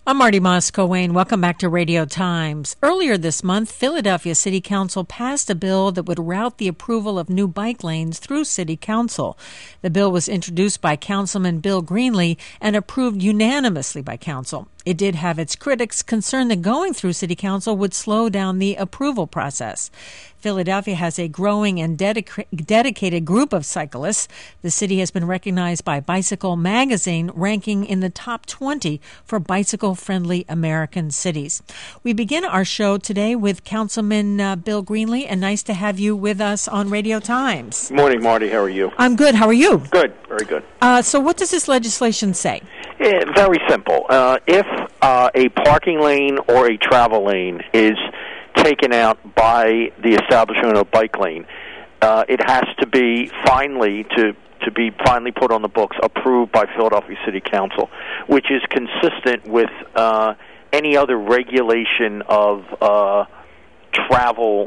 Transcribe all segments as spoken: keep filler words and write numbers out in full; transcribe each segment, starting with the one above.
I'm Marty Moscow-Wayne. Welcome back to Radio Times. Earlier this month, Philadelphia City Council passed a bill that would route the approval of new bike lanes through City Council. The bill was introduced by Councilman Bill Greenlee and approved unanimously by Council. It did have its critics concerned that going through City Council would slow down the approval process. Philadelphia has a growing and dedica- dedicated group of cyclists. The city has been recognized by Bicycle Magazine, ranking in the top twenty for bicycle-friendly American cities. We begin our show today with Councilman uh, Bill Greenlee, and nice to have you with us on Radio Times. Good morning, Marty. How are you? I'm good. How are you? Good. Very good. Uh, so what does this legislation say? Yeah, very simple. Uh, if uh, a parking lane or a travel lane is taken out by the establishment of a bike lane, uh, it has to be finally to to be finally put on the books, approved by Philadelphia City Council, which is consistent with uh, any other regulation of uh, travel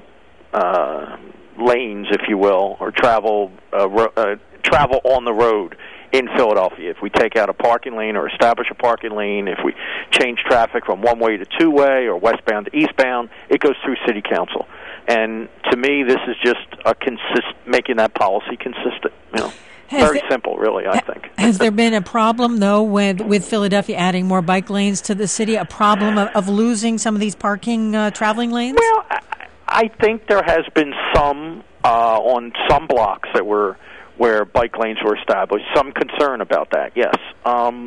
uh, lanes, if you will, or travel uh, ro- uh, travel on the road in Philadelphia. If we take out a parking lane or establish a parking lane, if we change traffic from one-way to two-way or westbound to eastbound, it goes through City Council. And to me, this is just a consist making that policy consistent. You know, Has very there, simple, really, I think. Has there been a problem, though, with, with Philadelphia adding more bike lanes to the city, a problem of, of losing some of these parking uh, traveling lanes? Well, I, I think there has been some uh, on some blocks that were where bike lanes were established. Some concern about that, yes. Um,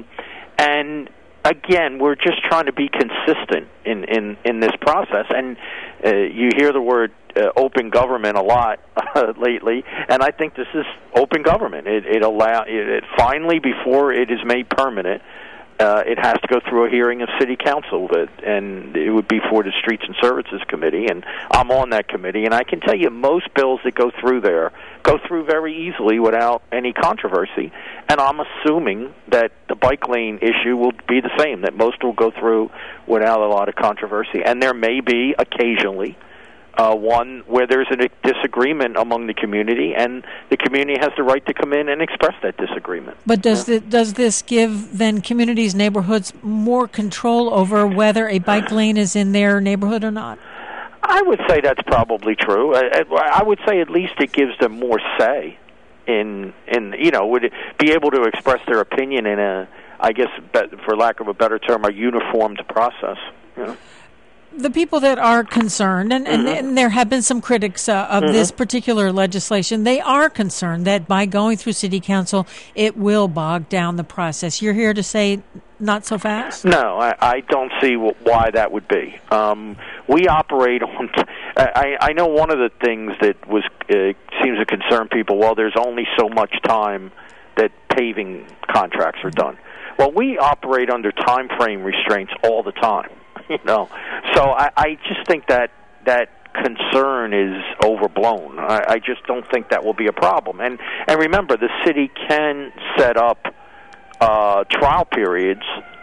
and again, we're just trying to be consistent in, in, in this process. And uh, you hear the word uh, open government a lot uh, lately, and I think this is open government. It, it allow it, it finally, before it is made permanent, Uh, it has to go through a hearing of City Council, that, and it would be for the Streets and Services Committee, and I'm on that committee, and I can tell you most bills that go through there go through very easily without any controversy, and I'm assuming that the bike lane issue will be the same, that most will go through without a lot of controversy, and there may be occasionally Uh, one where there's a disagreement among the community, and the community has the right to come in and express that disagreement. But does yeah. the, does this give then communities, neighborhoods, more control over whether a bike lane is in their neighborhood or not? I would say that's probably true. I, I would say at least it gives them more say in, in you know, would be able to express their opinion in a, I guess, for lack of a better term, a uniformed process, you know? The people that are concerned, and, and, mm-hmm. and there have been some critics uh, of mm-hmm. this particular legislation, they are concerned that by going through City Council, it will bog down the process. You're here to say not so fast? No, I, I don't see w- why that would be. Um, we operate on... T- I, I know one of the things that was uh, seems to concern people, well, there's only so much time that paving contracts are done. Well, we operate under time frame restraints all the time. You know, so I, I just think that that concern is overblown. I, I just don't think that will be a problem. And and remember, the city can set up uh, trial periods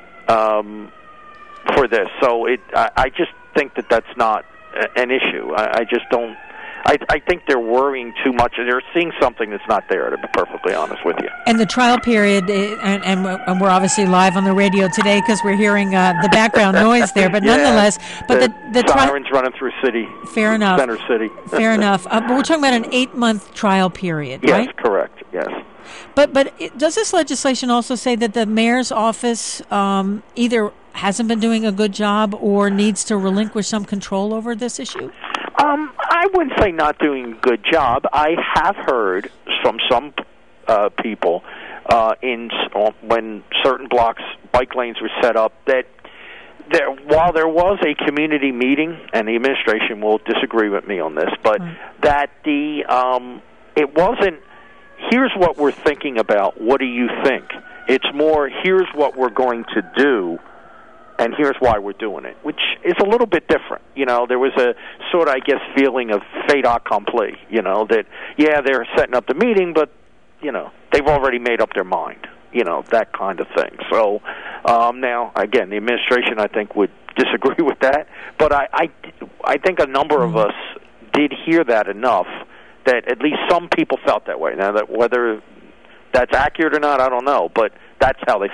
um, for this. So it, I, I just think that that's not a, an issue. I, I just don't. I, I think they're worrying too much, and they're seeing something that's not there, to be perfectly honest with you. And the trial period, and, and we're obviously live on the radio today because we're hearing uh, the background noise there, but yeah, nonetheless... but the, the, the tri- sirens running through city, fair enough. Center City. Fair enough. Uh, but we're talking about an eight-month trial period, yes, right? Yes, correct, yes. But, but it, does this legislation also say that the mayor's office um, either hasn't been doing a good job or needs to relinquish some control over this issue? Um, I wouldn't say not doing a good job. I have heard from some uh, people uh, in uh, when certain blocks, bike lanes were set up, that there, while there was a community meeting, and the administration will disagree with me on this, but right. that the um, it wasn't, here's what we're thinking about, what do you think? It's more, here's what we're going to do, and here's why we're doing it, which is a little bit different. You know, there was a sort of, I guess, feeling of fait accompli, you know, that, yeah, they're setting up the meeting, but, you know, they've already made up their mind, you know, that kind of thing. So um, now, again, the administration, I think, would disagree with that, but I, I, I think a number of us did hear that enough that at least some people felt that way. Now, that whether that's accurate or not, I don't know, but that's how they felt.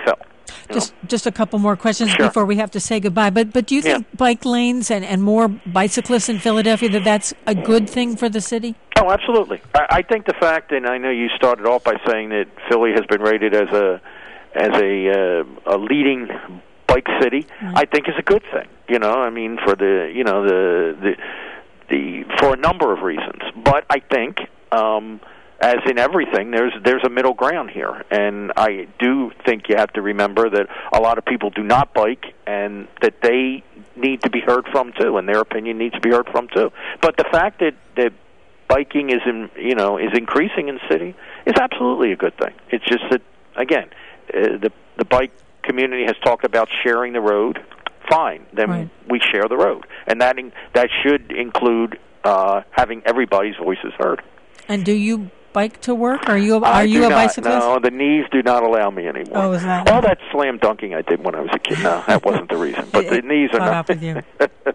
Just know? just a couple more questions sure. before we have to say goodbye. But but do you think yeah. bike lanes and, and more bicyclists in Philadelphia, that that's a good thing for the city? Oh, absolutely. I, I think the fact, and I know you started off by saying that Philly has been rated as a as a uh, a leading bike city, right. I think is a good thing. You know, I mean, for the you know the the the for a number of reasons. But I think, um, as in everything, there's there's a middle ground here, and I do think you have to remember that a lot of people do not bike, and that they need to be heard from too, and their opinion needs to be heard from too. But the fact that that biking is in you know is increasing in the city is absolutely a good thing. It's just that again, uh, the the bike community has talked about sharing the road. Fine, then right. we share the road, and that in, that should include uh, having everybody's voices heard. And do you bike to work? Are you are I you a not, bicyclist? No, the knees do not allow me anymore. Oh, is that all that slam dunking I did when I was a kid? No, that wasn't the reason. But it, the knees are not. not. With you.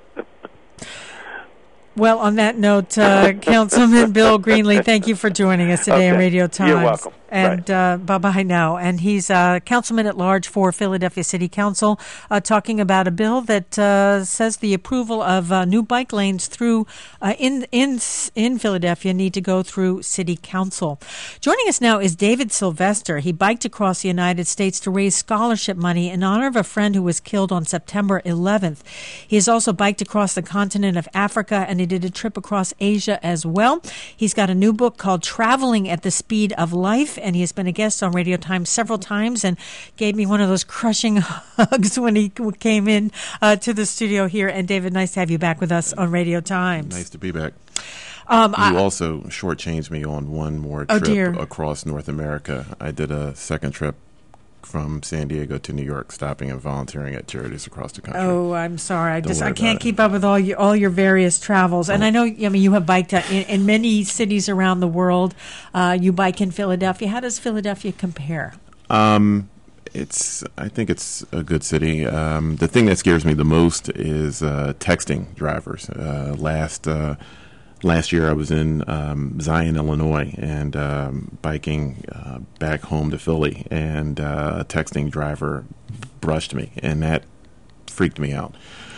Well, on that note, uh, Councilman Bill Greenlee, thank you for joining us today okay. on Radio Times. You're welcome. And uh, bye-bye now. And he's uh, councilman at large for Philadelphia City Council, uh, talking about a bill that uh, says the approval of uh, new bike lanes through uh, in in in Philadelphia need to go through City Council. Joining us now is David Sylvester. He biked across the United States to raise scholarship money in honor of a friend who was killed on September eleventh. He has also biked across the continent of Africa, and he did a trip across Asia as well. He's got a new book called Traveling at the Speed of Life, and he has been a guest on Radio Times several times and gave me one of those crushing hugs when he came in uh, to the studio here. And David, nice to have you back with us on Radio Times. Nice to be back. Um, you I, also shortchanged me on one more oh trip dear. across North America. I did a second trip from San Diego to New York, stopping and volunteering at charities across the country. Oh, I'm sorry. I Don't just I worry can't about keep it. up with all your all your various travels. And Oh. I know, I mean, you have biked in, in many cities around the world. Uh, you bike in Philadelphia. How does Philadelphia compare? Um, it's. I think it's a good city. Um, the thing that scares me the most is uh, texting drivers. Uh, last uh, last year, I was in um, Zion, Illinois, and um, biking uh, back home to Philly, and uh, a texting driver brushed me, and that freaked me out.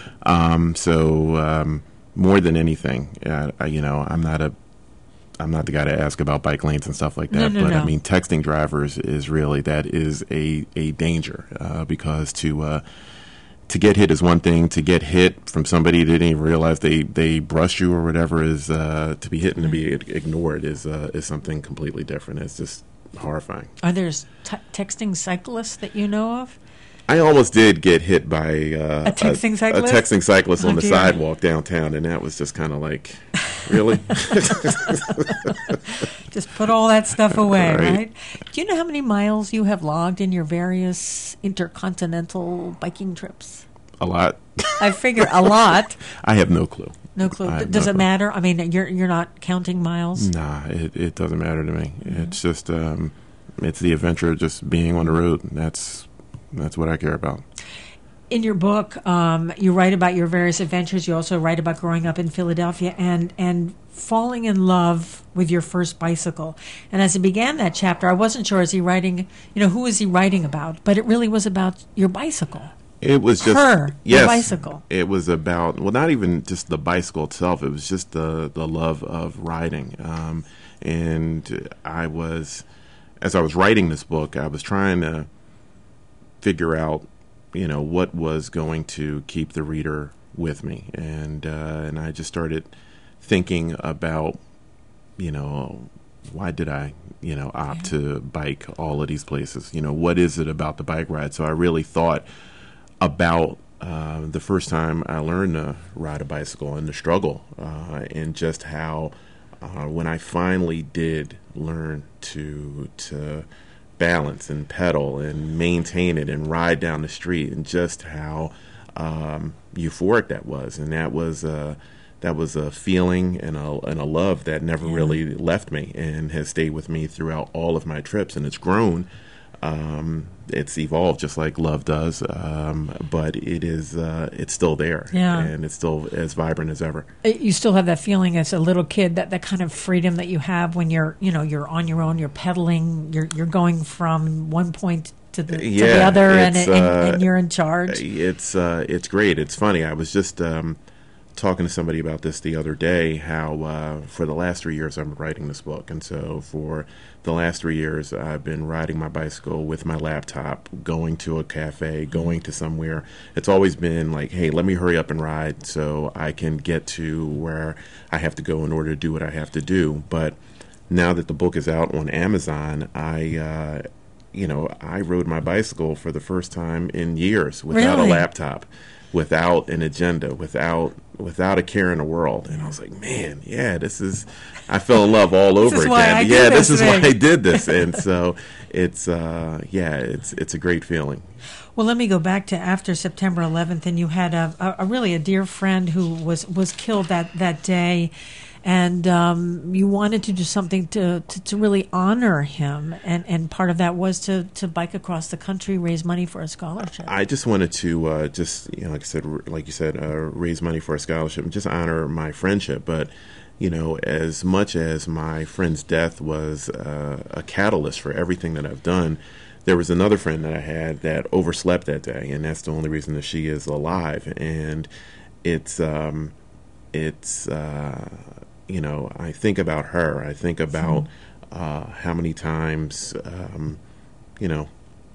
Um, so um, more than anything, uh, I, you know, I'm not a I'm not the guy to ask about bike lanes and stuff like that, No, no, but no. I mean, texting drivers is really, that is a, a danger, uh, because to, uh, to get hit is one thing. To get hit from somebody that didn't even realize they, they brushed you or whatever is, uh, to be hit and to be ignored is, uh, is something completely different. It's just horrifying. Are there t- texting cyclists that you know of? I almost did get hit by uh, A texting cyclist? a texting cyclist Oh, on the dear. sidewalk downtown, and that was just kind of like, really? Just put all that stuff away, right. Right. Do you know how many miles you have logged in your various intercontinental biking trips? A lot. I figure a lot. I have no clue. No clue. I have Does no it clue. matter? I mean, you're you're not counting miles? Nah, it, it doesn't matter to me. It's just, um, it's the adventure of just being on the road. That's that's what I care about. In your book, um, you write about your various adventures. You also write about growing up in Philadelphia and, and falling in love with your first bicycle. And as he began that chapter, I wasn't sure, is he writing, you know, who is he writing about? But it really was about your bicycle. It was just Her, yes, your bicycle. It was about, well, not even just the bicycle itself. It was just the the love of riding. Um, and I was, as I was writing this book, I was trying to figure out, you know, what was going to keep the reader with me, and uh, and I just started thinking about, you know, why did I, you know, opt Yeah. to bike all of these places? You know, what is it about the bike ride? So I really thought about uh, the first time I learned to ride a bicycle and the struggle, uh, and just how uh, when I finally did learn to to balance and pedal and maintain it and ride down the street, and just how um, euphoric that was. And that was uh, that was a feeling and a, and a love that never Yeah. really left me and has stayed with me throughout all of my trips. And it's grown. Um, it's evolved just like love does, um, but it is uh, it's still there, Yeah. and it's still as vibrant as ever. You still have that feeling as a little kid, that, that kind of freedom that you have when you're, you know, you're on your own, you're pedaling, you're you're going from one point to the, yeah, to the other, and, and, uh, and you're in charge. It's uh, it's great. It's funny. I was just um, talking to somebody about this the other day, how uh, for the last three years I'm writing this book. And so for the last three years I've been riding my bicycle with my laptop, going to a cafe, going to somewhere. It's always been like, hey, let me hurry up and ride so I can get to where I have to go in order to do what I have to do. But now that the book is out on Amazon, I... Uh, you know, I rode my bicycle for the first time in years without Really? a laptop, without an agenda, without without a care in the world. And I was like, man, yeah, this is, I fell in love all over is again. why I do yeah, this this is thing. why I did this. And so it's, uh, yeah, it's it's a great feeling. Well, let me go back to after September eleventh, and you had a, a, a really a dear friend who was, was killed that, that day, and um, you wanted to do something to, to, to really honor him, and, and part of that was to, to bike across the country, raise money for a scholarship. I just wanted to uh, just, you know, like I said, r- like you said, uh, raise money for a scholarship and just honor my friendship. But, you know, as much as my friend's death was uh, a catalyst for everything that I've done, there was another friend that I had that overslept that day, and that's the only reason that she is alive. And it's, um, it's, uh, you know, I think about her. I think about uh, how many times, um, you know,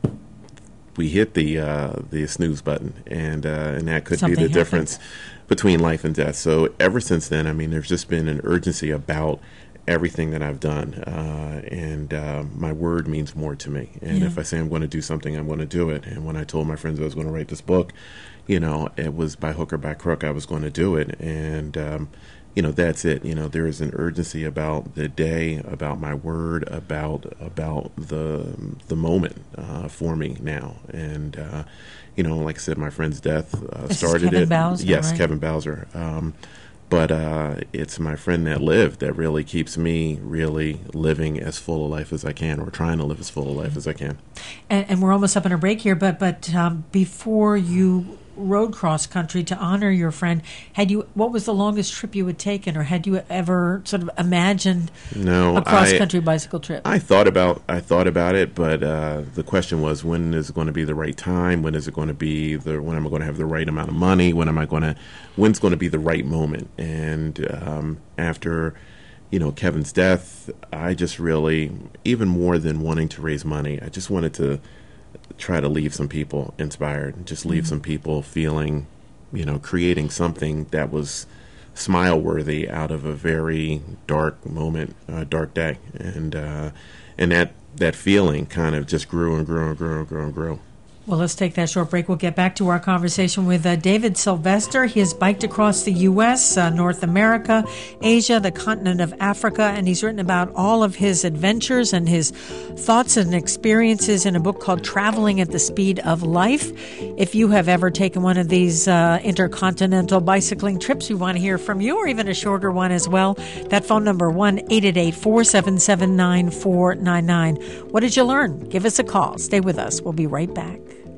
we hit the uh, the snooze button, and uh, and that could Something be the happened. difference between life and death. So ever since then, I mean, there's just been an urgency about everything that I've done, uh, and uh, my word means more to me. And Yeah. if I say I'm going to do something, I'm going to do it. And when I told my friends I was going to write this book, you know, it was by hook or by crook, I was going to do it. And um, you know, that's it. You know, there is an urgency about the day, about my word, about about the the moment uh, for me now. And uh, you know, like I said, my friend's death uh, This is started Kevin it. Bowser, yes, right? Kevin Bowser. Um, but uh, it's my friend that lived that really keeps me really living as full a life as I can, or trying to live as full a life as I can. And, and we're almost up on a break here, but but um, before you rode cross country to honor your friend, had you what was the longest trip you had taken, or had you ever sort of imagined No, a cross I- country bicycle trip? I thought about I thought about it, but uh, the question was, when is it going to be the right time? When is it going to be the when am I going to have the right amount of money? When am I going to when's going to be the right moment? And um, after you know Kevin's death, I just really, even more than wanting to raise money, I just wanted to try to leave some people inspired, just leave Mm-hmm. some people feeling, you know, creating something that was smile worthy out of a very dark moment, uh, dark day, and uh, and that that feeling kind of just grew and grew and grew and grew and grew. Well, let's take that short break. We'll get back to our conversation with uh, David Sylvester. He has biked across the U S, uh, North America, Asia, the continent of Africa, and he's written about all of his adventures and his thoughts and experiences in a book called Traveling at the Speed of Life. If you have ever taken one of these uh, intercontinental bicycling trips, we want to hear from you, or even a shorter one as well. That phone number, one eight eight eight, four seven seven, nine four nine nine. What did you learn? Give us a call. Stay with us. We'll be right back.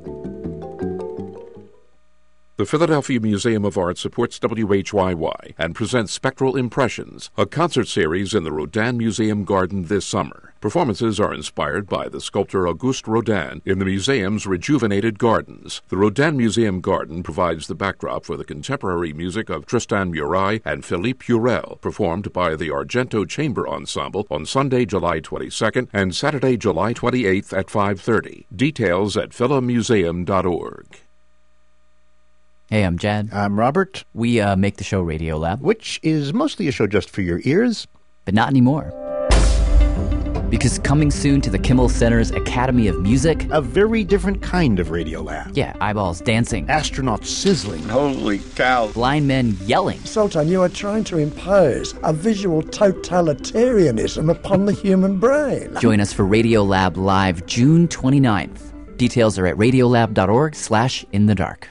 The Philadelphia Museum of Art supports W H Y Y and presents Spectral Impressions, a concert series in the Rodin Museum Garden this summer. Performances are inspired by the sculptor Auguste Rodin in the museum's rejuvenated gardens. The Rodin Museum Garden provides the backdrop for the contemporary music of Tristan Murail and Philippe Jurel, performed by the Argento Chamber Ensemble on Sunday, July twenty-second and Saturday, July twenty-eighth at five thirty. Details at phila museum dot org. Hey, I'm Jad. I'm Robert, We uh, make the show Radio Lab, which is mostly a show just for your ears. but not anymore. Because coming soon to the Kimmel Center's Academy of Music, A very different kind of Radio Lab. yeah, eyeballs dancing, Astronauts sizzling. Holy cow. blind men yelling, Sultan, you are trying to impose a visual totalitarianism upon the human brain. Join us for Radio Lab Live June twenty-ninth. Details are at radiolab dot org slash in the dark.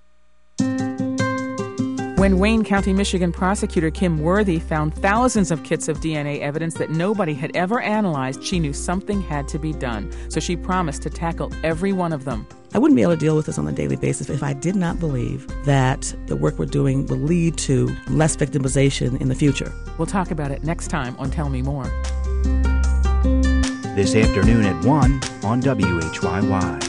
When Wayne County, Michigan prosecutor Kim Worthy found thousands of kits of D N A evidence that nobody had ever analyzed, she knew something had to be done. So she promised to tackle every one of them. I wouldn't be able to deal with this on a daily basis if I did not believe that the work we're doing will lead to less victimization in the future. We'll talk about it next time on Tell Me More. this afternoon at one on W H Y Y.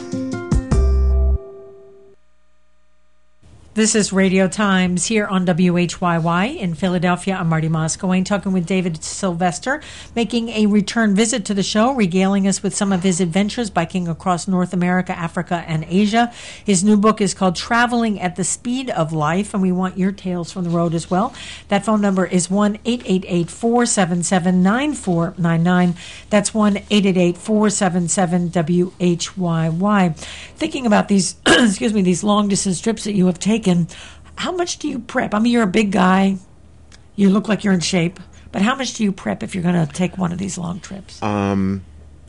This is Radio Times here on W H Y Y in Philadelphia. I'm Marty Moscow, talking with David Sylvester, making a return visit to the show, regaling us with some of his adventures biking across North America, Africa, and Asia. His new book is called Traveling at the Speed of Life, and we want your tales from the road as well. That phone number is one eight eight eight, four seven seven, nine four nine nine. That's one eight eight eight, four seven seven, W H Y Y. Thinking about these, excuse me, these long-distance trips that you have taken, how much do you prep? I mean, you're a big guy. You look like you're in shape. But how much do you prep if you're going to take one of these long trips? Um,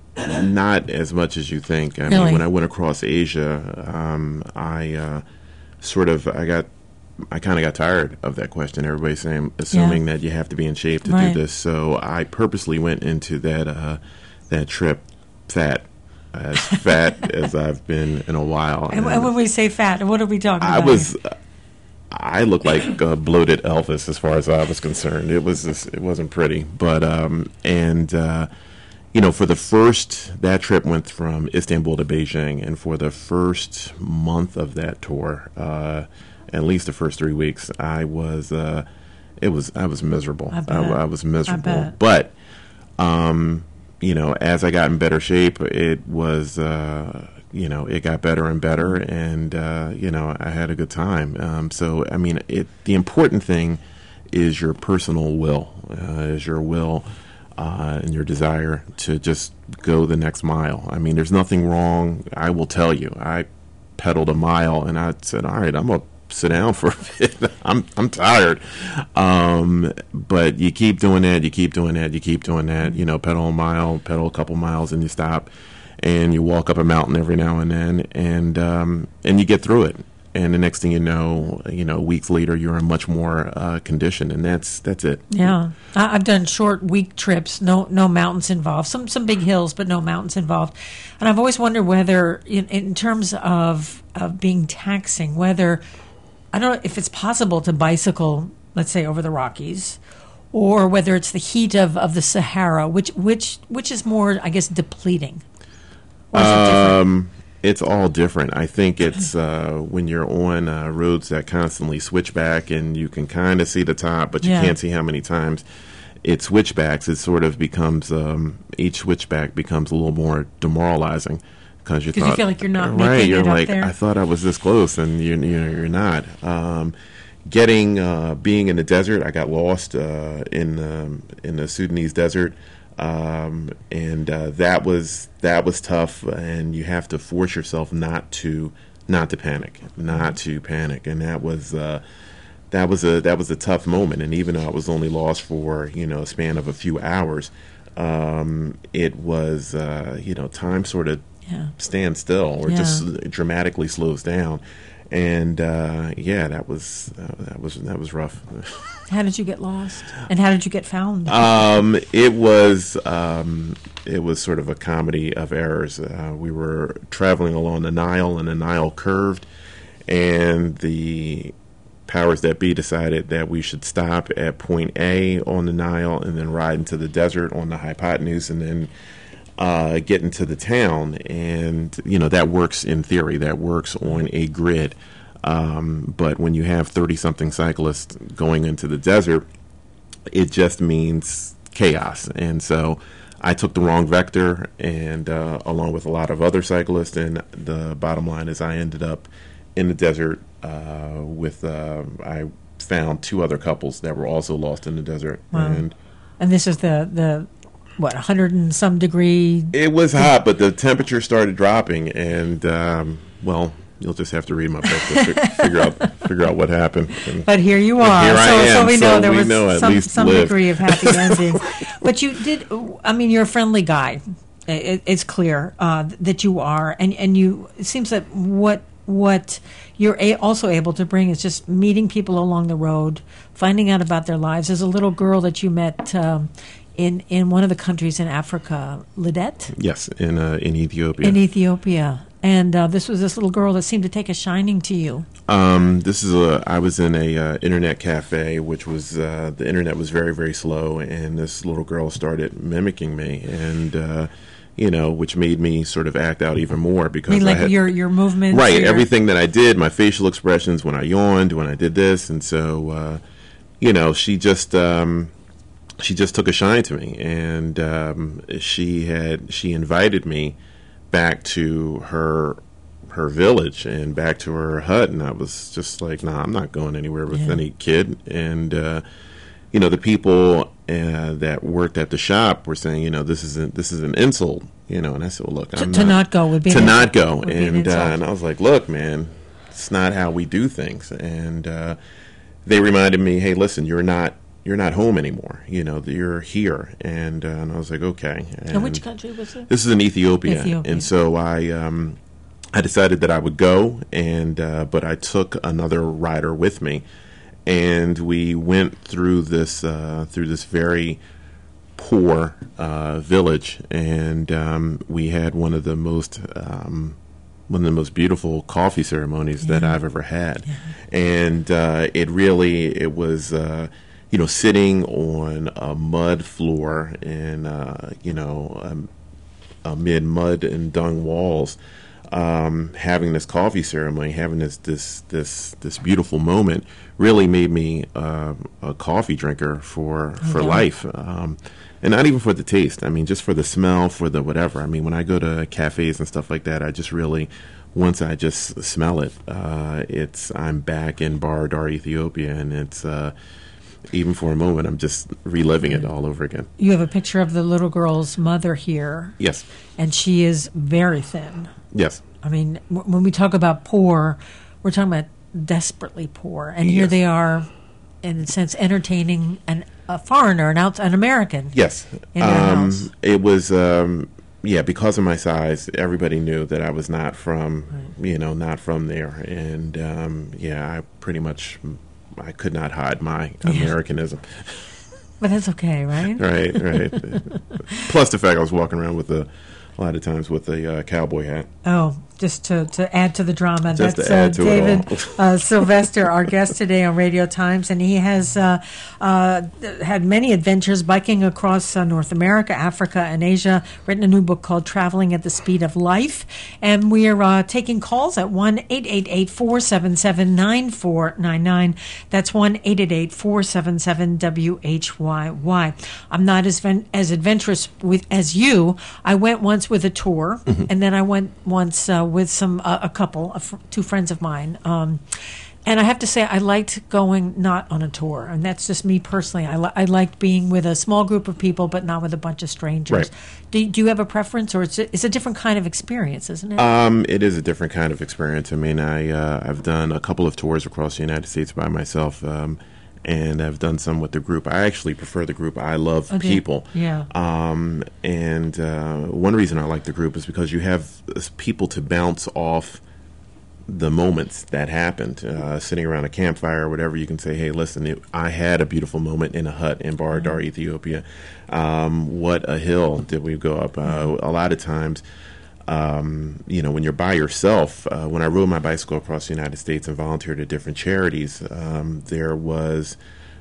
not as much as you think. I Really? mean, when I went across Asia, um, I uh, sort of, I got, I kind of got tired of that question. Everybody's saying, assuming Yeah. that you have to be in shape to Right. do this. So I purposely went into that uh, that trip fat. As fat as I've been in a while. And, and when we say fat, what are we talking I about? was, I looked like a bloated Elvis as far as I was concerned. It was just, it wasn't pretty, but um, and uh, you know, for the first that trip went from Istanbul to Beijing, and for the first month of that tour, uh, at least the first three weeks, I was, uh, it was, I was miserable. I bet. I, I was miserable, I bet. but. Um, you know, as I got in better shape, it was, uh, you know, it got better and better, and, uh, you know, I had a good time. Um, so, I mean, it, the important thing is your personal will, uh, is your will uh, and your desire to just go the next mile. I mean, there's nothing wrong. I will tell you, I pedaled a mile, and I said, all right, I'm going to sit down for a bit. I'm I'm tired. Um, but you keep doing that, you keep doing that, you keep doing that, you know, pedal a mile, pedal a couple miles, and you stop, and you walk up a mountain every now and then, and um, and you get through it. And the next thing you know, you know, weeks later, you're in much more uh, condition, and that's that's it. Yeah, I- I've done short week trips, no no mountains involved, some some big hills, but no mountains involved. And I've always wondered whether, in, in terms of of being taxing, whether I don't know if it's possible to bicycle, let's say, over the Rockies, or whether it's the heat of, of the Sahara, which which which is more, I guess, depleting. Or is it different? Um, it's all different. I think it's uh, when you're on uh, roads that constantly switch back, and you can kind of see the top, but you Yeah. can't see how many times it switchbacks. It sort of becomes um, each switchback becomes a little more demoralizing. Because you, 'Cause you feel like you're not right. making You're it up like, there. I thought I was this close, and you, you know, you're not. Um, getting uh, being in the desert, I got lost uh, in um, in the Sudanese desert, um, and uh, that was that was tough. And you have to force yourself not to not to panic, not to panic, and that was. Uh, That was a that was a tough moment, and even though I was only lost for you know a span of a few hours, um, it was uh, you know time sort of Yeah. stands still or Yeah. just dramatically slows down, and uh, yeah, that was uh, that was that was rough. How did you get lost? And how did you get found? Um, it was um, it was sort of a comedy of errors. Uh, we were traveling along the Nile, and the Nile curved, and the powers that be decided that we should stop at point A on the Nile and then ride into the desert on the hypotenuse and then uh, get into the town. And, you know, that works in theory. That works on a grid. Um, but when you have thirty-something cyclists going into the desert, it just means chaos. And so I took the wrong vector, and uh, along with a lot of other cyclists, and the bottom line is I ended up in the desert uh, with, uh, I found two other couples that were also lost in the desert. Wow. And And this is the, the what, one hundred and some degree? it was hot, but the temperature started dropping, and, um, well, you'll just have to read my book to fi- figure out figure out what happened. And But here you but are. here I so, so am, we know so there we was know at some, least some lived. degree of happy ending. But you did, I mean, you're a friendly guy. It, it's clear uh, that you are. And, and you, it seems that what what you're a- also able to bring is just meeting people along the road, finding out about their lives. There's a little girl that you met um, in, in one of the countries in Africa, Lidet? Yes, in uh, in Ethiopia. In Ethiopia. And uh, this was this little girl that seemed to take a shining to you. Um, this is a. I was in a uh, internet cafe, which was uh, the internet was very very slow, and this little girl started mimicking me, and uh, you know, which made me sort of act out even more because I mean, like I had, your your movements, right, your... everything that I did, my facial expressions when I yawned, when I did this, and so uh, you know, she just um, she just took a shine to me, and um, she had she invited me back to her her village and back to her hut, and I was just like, nah, I'm not going anywhere with yeah. any kid. And uh, you know, the people uh, that worked at the shop were saying, you know, this is a, this is an insult, you know. And I said, well, look, I'm to, to not, not go would be to an not go, would be an and uh, insult. and I was like, look, man, it's not how we do things. And uh, they reminded me, hey, listen, you're not you're not home anymore. You know, you're here. And uh, and I was like, okay. And, and which country was it? This is in Ethiopia, Ethiopia. and so I. Um, I decided that I would go, and uh, but I took another rider with me, and we went through this uh, through this very poor uh, village, and um, we had one of the most um, one of the most beautiful coffee ceremonies yeah. that I've ever had, yeah. and uh, it really it was uh, you know sitting on a mud floor and uh, you know um, amid mud and dung walls. Um, having this coffee ceremony, having this this this this beautiful moment, really made me uh, a coffee drinker for for yeah. life, um, and not even for the taste. I mean, just for the smell, for the whatever. I mean, when I go to cafes and stuff like that, I just really, once I just smell it, uh, it's I'm back in Bahir Dar, Ethiopia, and it's. Uh, Even for a moment, I'm just reliving it all over again. You have a picture of the little girl's mother here. Yes. And she is very thin. Yes. I mean, w- when we talk about poor, we're talking about desperately poor. And here yes. they are, in a sense, entertaining an, a foreigner, an, out, an American. Yes. In their um, house. It was, um, yeah, because of my size, everybody knew that I was not from, right. you know, not from there. And, um, yeah, I pretty much... I could not hide my Americanism. But that's okay, right? right, right. Plus the fact I was walking around with a, a lot of times with a uh, cowboy hat. Oh, just to, to add to the drama. Just That's to add uh, to David it uh, Sylvester, our guest today on Radio Times, and he has uh, uh, had many adventures biking across uh, North America, Africa, and Asia, written a new book called Traveling at the Speed of Life. And we are uh, taking calls at one eight eight eight, four seven seven, nine four nine nine. That's one eight eight eight, four seven seven, W H Y Y. I'm not as ven- as adventurous with as you. I went once with a tour, mm-hmm. and then I went once uh, with some uh, a couple, of two friends of mine. Um, and I have to say, I liked going not on a tour, and that's just me personally. I, li- I liked being with a small group of people, but not with a bunch of strangers. Right. Do, do you have a preference, or it's a, it's a different kind of experience, isn't it? Um, it is a different kind of experience. I mean, I uh, I've done a couple of tours across the United States by myself. Um, And I've done some with the group. I actually prefer the group. I love okay. people. Yeah. Um, and uh, one reason I like the group is because you have people to bounce off the moments that happened. Uh, sitting around a campfire or whatever, you can say, hey, listen, it, I had a beautiful moment in a hut in Bahir Dar, mm-hmm. Ethiopia. Um, what a hill did we go up. Uh, mm-hmm. A lot of times, Um, you know, when you're by yourself, uh, when I rode my bicycle across the United States and volunteered at different charities, um, there was,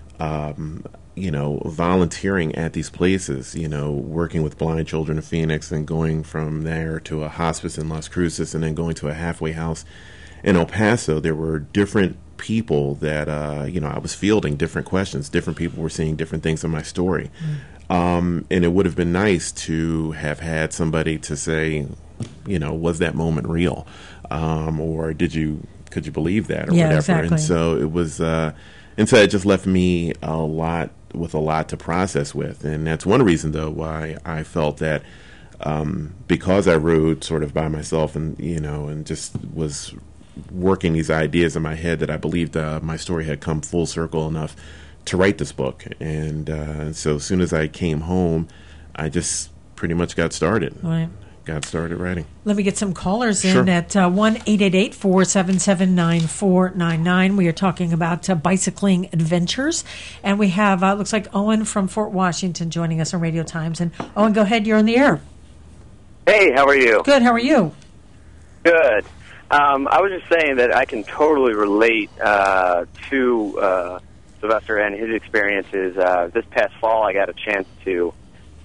um, you know, volunteering at these places, you know, working with blind children in Phoenix and going from there to a hospice in Las Cruces and then going to a halfway house in El Paso. There were different people that, uh, you know, I was fielding different questions. Different people were seeing different things in my story. Mm. Um, and it would have been nice to have had somebody to say, you know, was that moment real? Um, or did you, could you believe that or yeah, whatever? Exactly. And so it was, uh, and so it just left me a lot, with a lot to process with. And that's one reason, though, why I felt that um, because I rode sort of by myself and, you know, and just was working these ideas in my head, that I believed uh, my story had come full circle enough to write this book. And uh, so as soon as I came home, I just pretty much got started. Right. Got started writing. Let me get some callers Sure. in at uh, one eight eight eight, four seven seven, nine four nine nine. We are talking about uh, bicycling adventures. And we have, uh, looks like Owen from Fort Washington joining us on Radio Times. And Owen, go ahead. You're on the air. Hey, how are you? Good. How are you? Good. Um, I was just saying that I can totally relate uh, to uh, Sylvester and his experiences. Uh, this past fall, I got a chance to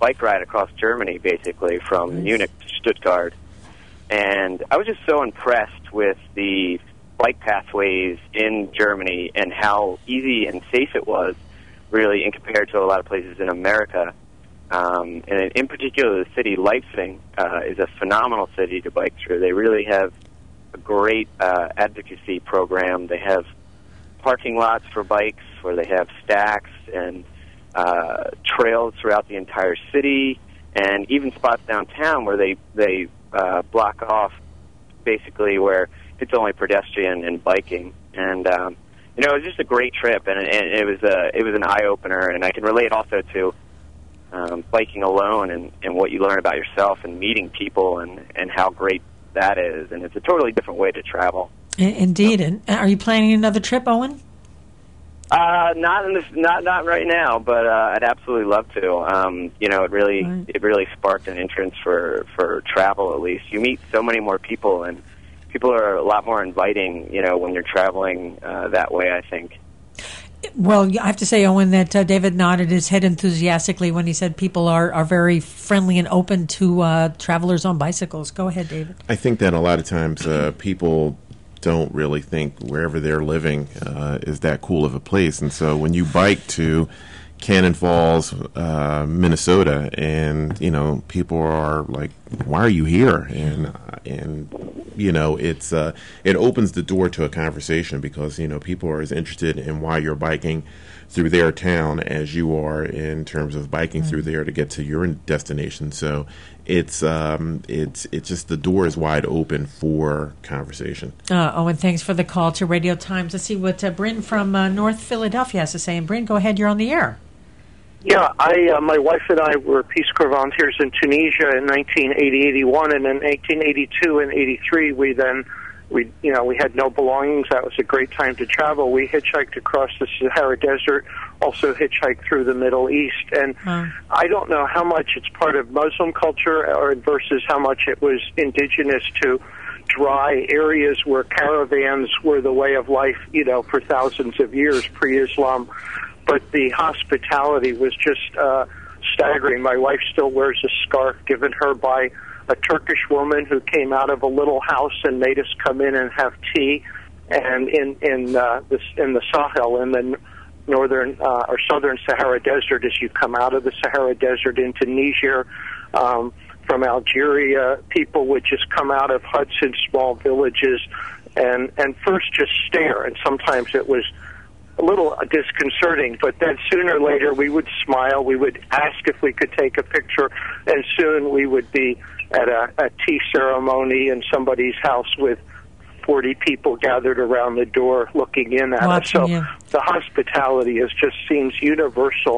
bike ride across Germany, basically, from nice. Munich to Stuttgart. And I was just so impressed with the bike pathways in Germany and how easy and safe it was, really, in compared to a lot of places in America. Um, and in particular, the city Leipzig uh, is a phenomenal city to bike through. They really have a great uh, advocacy program. They have parking lots for bikes where they have stacks and uh, trails throughout the entire city, and even spots downtown where they they uh, block off basically where it's only pedestrian and biking. And um, you know, it was just a great trip, and, and it was a it was an eye opener. And I can relate also to um, biking alone and, and what you learn about yourself and meeting people and, and how great that is. And it's a totally different way to travel. Indeed. And are you planning another trip, Owen? Uh, not in this, not not right now, but uh, I'd absolutely love to. Um, you know, it really right. it really sparked an interest for for travel. At least you meet so many more people, and people are a lot more inviting. You know, when you're traveling uh, that way, I think. Well, I have to say, Owen, that uh, David nodded his head enthusiastically when he said people are, are very friendly and open to uh, travelers on bicycles. Go ahead, David. I think that a lot of times uh, people don't really think wherever they're living uh, is that cool of a place. And so when you bike to Cannon Falls, uh, Minnesota, and, you know, people are like, why are you here? And, and you know, it's uh, it opens the door to a conversation because, you know, people are as interested in why you're biking through their town as you are in terms of biking mm-hmm. through there to get to your destination. So it's um, it's it's just the door is wide open for conversation. Uh, Owen, thanks for the call to Radio Times. Let's see what uh, Bryn from uh, North Philadelphia has to say. And Bryn, go ahead. You're on the air. Yeah, I, uh, my wife and I were Peace Corps volunteers in Tunisia in nineteen eighty, eighty-one, and in nineteen eighty-two and eighty-three, we then, we, you know, we had no belongings. That was a great time to travel. We hitchhiked across the Sahara Desert, also hitchhiked through the Middle East, and hmm. I don't know how much it's part of Muslim culture or versus how much it was indigenous to dry areas where caravans were the way of life, you know, for thousands of years pre-Islam. But the hospitality was just uh, staggering. My wife still wears a scarf given her by a Turkish woman who came out of a little house and made us come in and have tea. And in in uh, this in the Sahel, in the northern uh, or southern Sahara Desert, as you come out of the Sahara Desert into Niger, um, from Algeria, people would just come out of huts in small villages and and first just stare, and sometimes it was a little disconcerting, but then sooner or later we would smile, we would ask if we could take a picture, and soon we would be at a, a tea ceremony in somebody's house with forty people gathered around the door looking in at Watching us. So you. The hospitality is just seems universal,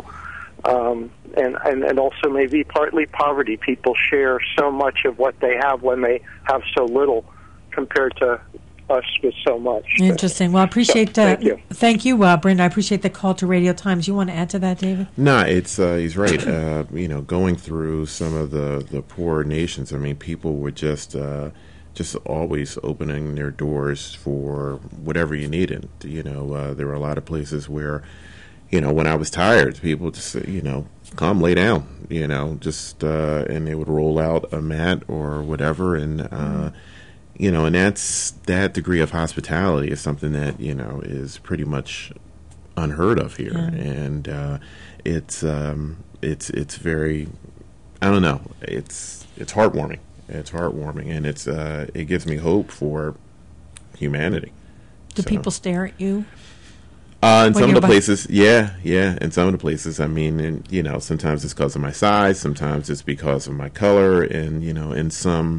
um, and, and, and also maybe partly poverty. People share so much of what they have when they have so little compared to us with so much. Interesting. Well, I appreciate so, uh, thank you, thank you, uh, Brenda. I appreciate the call to Radio Times. You want to add to that, David? No, it's uh, he's right. Uh, you know, going through some of the, the poorer nations, I mean, people were just uh, just always opening their doors for whatever you needed. You know, uh, there were a lot of places where, you know, when I was tired, people just say, you know, come lay down. You know, just uh, and they would roll out a mat or whatever, and. Uh, mm. You know, and that's that degree of hospitality is something that, you know, is pretty much unheard of here, yeah. and uh, it's um, it's it's very, I don't know, it's it's heartwarming. It's heartwarming, and it's uh, it gives me hope for humanity. Do so. people stare at you? Uh, in some of the places, yeah, yeah. In some of the places, I mean, and you know, sometimes it's because of my size, sometimes it's because of my color, and you know, in some.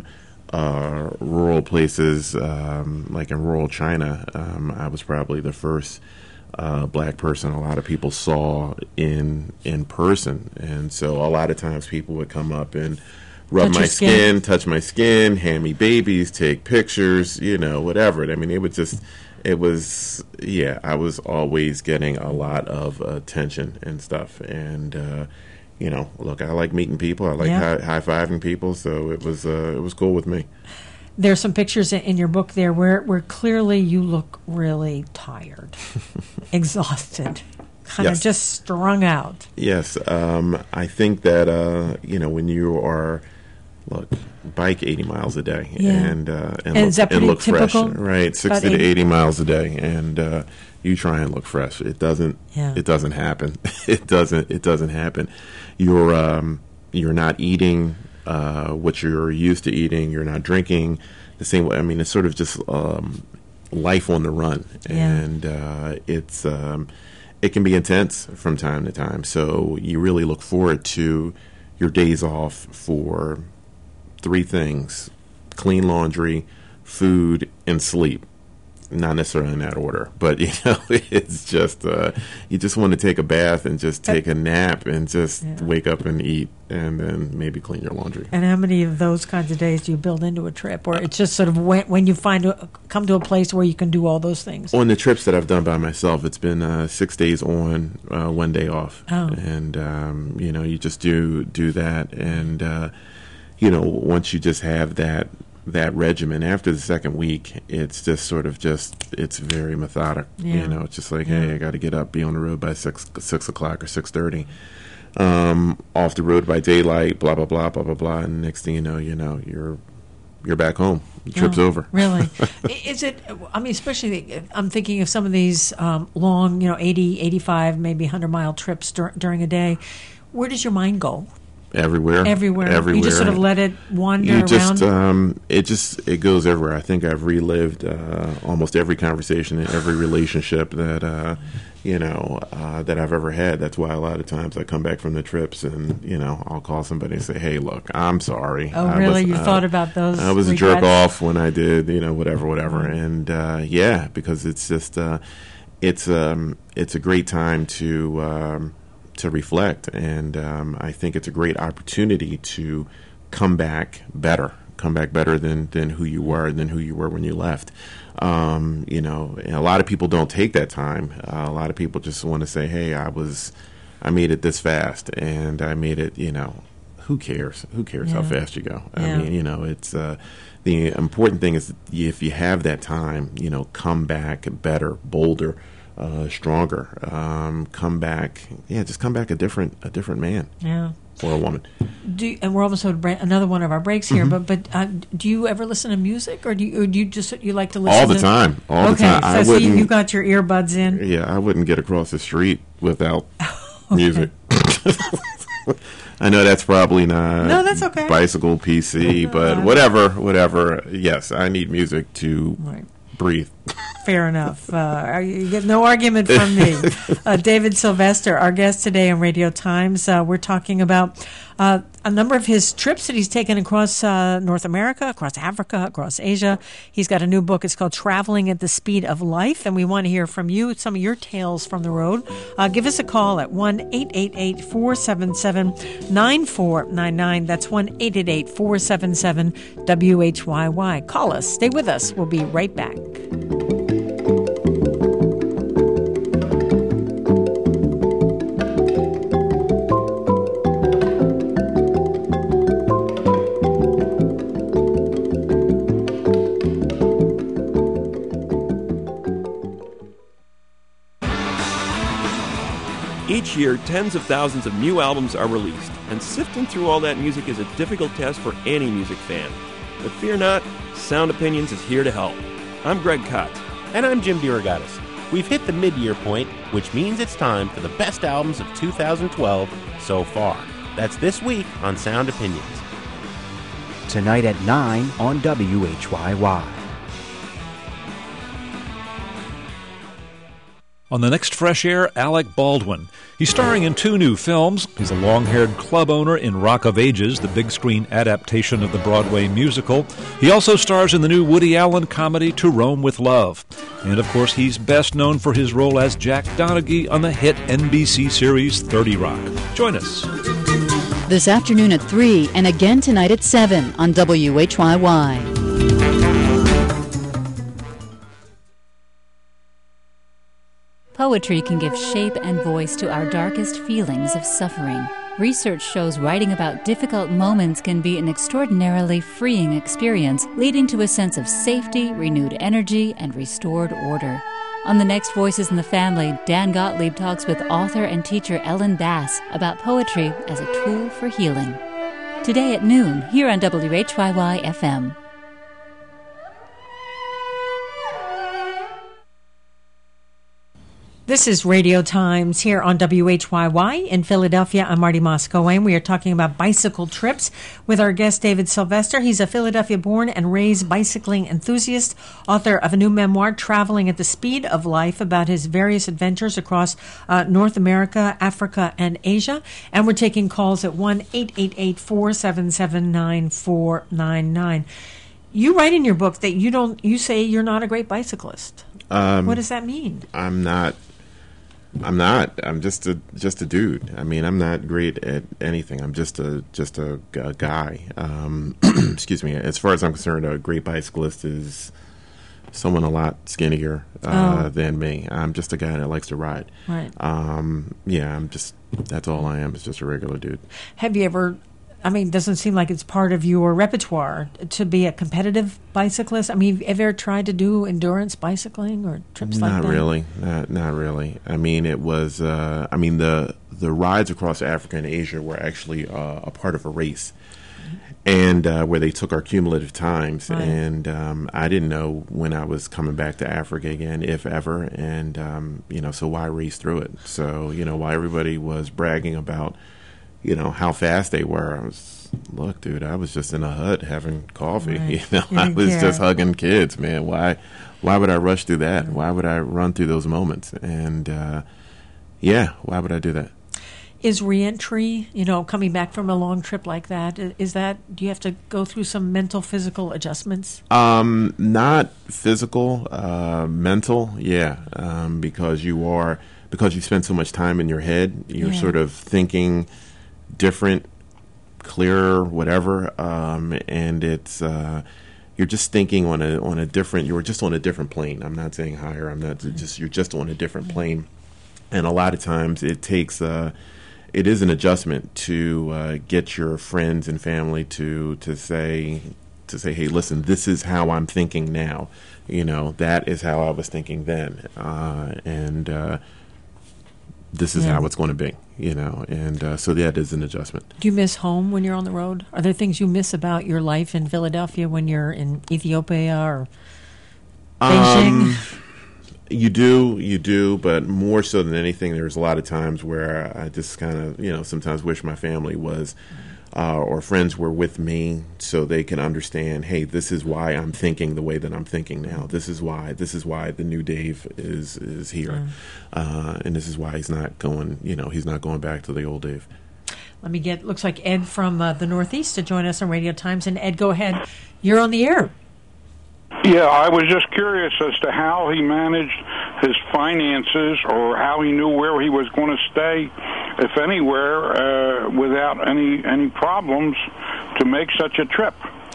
Uh, rural places, um, like in rural China, um, I was probably the first uh, black person a lot of people saw in in person, and so a lot of times people would come up and rub touch my skin, skin, touch my skin, hand me babies, take pictures, you know, whatever. I mean, it was just, it was, yeah. I was always getting a lot of attention and stuff, and. Uh, You know, look, I like meeting people. I like yeah. high fiving people, so it was uh, it was cool with me. There's some pictures in your book there where, where clearly you look really tired, exhausted. kind Yes. of just strung out. Yes, um, I think that uh, you know when you are look bike eighty miles a day Yeah. and uh, and, And look, is that and pretty look fresh, typical? right? Sixty About to eighty? eighty miles a day, and uh, you try and look fresh. It doesn't. Yeah. It doesn't happen. it doesn't. It doesn't happen. You're um, you're not eating uh, what you're used to eating. You're not drinking the same way. I mean, it's sort of just um, life on the run, Yeah. and uh, it's. Um, It can be intense from time to time, so you really look forward to your days off for three things: clean laundry, food, and sleep. Not necessarily in that order, but you know, it's just uh, you just want to take a bath and just take a nap and just Yeah. wake up and eat, and then maybe clean your laundry. And how many of those kinds of days do you build into a trip? Or it's just sort of when, when you find a, come to a place where you can do all those things? On the trips that I've done by myself, it's been uh, six days on, uh, one day off, Oh. and um, you know, you just do do that, and uh, you know, once you just have that that regimen, after the second week, it's just sort of just it's very methodic. Yeah. You know, it's just like, Yeah. hey, I got to get up, be on the road by six six o'clock or six thirty. Um, off the road by daylight, blah blah blah blah blah blah, and next thing you know, you know, you're you're back home. The trip's Oh, over. Really? Is it, I mean, especially, I'm thinking of some of these um, long, you know, eighty, eighty-five, maybe one hundred mile trips dur- during a day. Where does your mind go? Everywhere, Everywhere. everywhere. You just sort of let it wander You around? just, um, it just, it goes everywhere. I think I've relived uh, almost every conversation and every relationship that, uh, you know, uh, that I've ever had. That's why a lot of times I come back from the trips and, you know, I'll call somebody and say, hey, look, I'm sorry. Oh, I really? was, You uh, thought about those I was a regrets? jerk off when I did, you know, whatever, whatever. And, uh, yeah, because it's just, uh, it's, um, it's a great time to, um, to reflect, and um, I think it's a great opportunity to come back better, come back better than, than who you were, than who you were when you left. Um, you know, and a lot of people don't take that time. Uh, a lot of people just want to say, "Hey, I was, I made it this fast, and I made it." You know, who cares? Who cares how Yeah. fast you go? I Yeah. mean, you know, it's uh, the important thing is if you have that time, you know, come back better, bolder. Uh, stronger, um, come back, yeah, just come back a different, a different man, Yeah. or a woman. Do you, and we're almost at bra- another one of our breaks here, Mhm. but but uh, do you ever listen to music, or do you, or do you just you like to listen All the to, time, all okay, the time. I so see, wouldn't- you got your earbuds in. Yeah, I wouldn't get across the street without music. I know that's probably not No, that's okay. bicycle P C, but whatever, whatever. Yes, I need music to Right. breathe. Fair enough. Uh, you get no argument from me. Uh, David Sylvester, our guest today on Radio Times. Uh, we're talking about uh, a number of his trips that he's taken across uh, North America, across Africa, across Asia. He's got a new book. It's called Traveling at the Speed of Life, and we want to hear from you, some of your tales from the road. Uh, give us a call at one eight eight eight, four seven seven, nine four nine nine. That's one eight eight eight, four seven seven, W H Y Y. Call us. Stay with us. We'll be right back. Each year, tens of thousands of new albums are released, and sifting through all that music is a difficult task for any music fan. But fear not, Sound Opinions is here to help. I'm Greg Kot. And I'm Jim DeRogatis. We've hit the mid-year point, which means it's time for the best albums of two thousand twelve so far. That's this week on Sound Opinions. Tonight at nine on W H Y Y. On the next Fresh Air, Alec Baldwin. He's starring in two new films. He's a long-haired club owner in Rock of Ages, the big-screen adaptation of the Broadway musical. He also stars in the new Woody Allen comedy To Rome with Love. And, of course, he's best known for his role as Jack Donaghy on the hit N B C series thirty Rock. Join us. This afternoon at three and again tonight at seven on W H Y Y. Poetry can give shape and voice to our darkest feelings of suffering. Research shows writing about difficult moments can be an extraordinarily freeing experience, leading to a sense of safety, renewed energy, and restored order. On the next Voices in the Family, Dan Gottlieb talks with author and teacher Ellen Bass about poetry as a tool for healing. Today at noon, here on W H Y Y F M. This is Radio Times here on W H Y Y in Philadelphia. I'm Marty Moscow, and we are talking about bicycle trips with our guest, David Sylvester. He's a Philadelphia-born and raised bicycling enthusiast, author of a new memoir, Traveling at the Speed of Life, about his various adventures across uh, North America, Africa, and Asia. And we're taking calls at one eight eight eight, four seven seven, nine four nine nine. You write in your book that you don't. You say you're not a great bicyclist. Um, what does that mean? I'm not. I'm not. I'm just a just a dude. I mean, I'm not great at anything. I'm just a just a, a guy. Um, excuse me. As far as I'm concerned, a great bicyclist is someone a lot skinnier uh, oh. than me. I'm just a guy that likes to ride. Right. Um, yeah. I'm just. That's all I am. Is just a regular dude. Have you ever? I mean, it doesn't seem like it's part of your repertoire to be a competitive bicyclist. I mean, have you ever tried to do endurance bicycling or trips not like that? Not really. Not, not really. I mean, it was, uh, I mean, the the rides across Africa and Asia were actually uh, a part of a race. And uh, where they took our cumulative times. Right. And um, I didn't know when I was coming back to Africa again, if ever. And, um, you know, so why race through it? So, you know, while everybody was bragging about, you know, how fast they were, I was, look, dude, I was just in a hut having coffee. Right. You know, You I was care. just hugging kids, man. Why, why would I rush through that? Why would I run through those moments? And, uh, yeah, why would I do that? Is reentry, you know, coming back from a long trip like that, is that, do you have to go through some mental, physical adjustments? Um, not physical, uh, mental, yeah, um, because you are, because you spend so much time in your head, you're Yeah. sort of thinking different, clearer, whatever, um, and it's, uh, you're just thinking on a, on a different, you're just on a different plane. I'm not saying higher, I'm not, just, you're just on a different plane. And a lot of times it takes, uh, it is an adjustment to uh, get your friends and family to to say to say, hey, listen, this is how I'm thinking now. You know, that is how I was thinking then, uh, and uh, this is Yeah. how it's going to be. You know, and uh, so that is an adjustment. Do you miss home when you're on the road? Are there things you miss about your life in Philadelphia when you're in Ethiopia or Beijing? Um, You do, you do, but more so than anything, there's a lot of times where I just kind of, you know, sometimes wish my family was, uh, or friends were with me so they can understand, hey, this is why I'm thinking the way that I'm thinking now. This is why, this is why the new Dave is, is here. Mm. Uh, and this is why he's not going, you know, he's not going back to the old Dave. Let me get, looks like Ed from uh, the Northeast to join us on Radio Times. And Ed, go ahead. You're on the air. Yeah, I was just curious as to how he managed his finances or how he knew where he was going to stay, if anywhere, uh, without any any problems to make such a trip.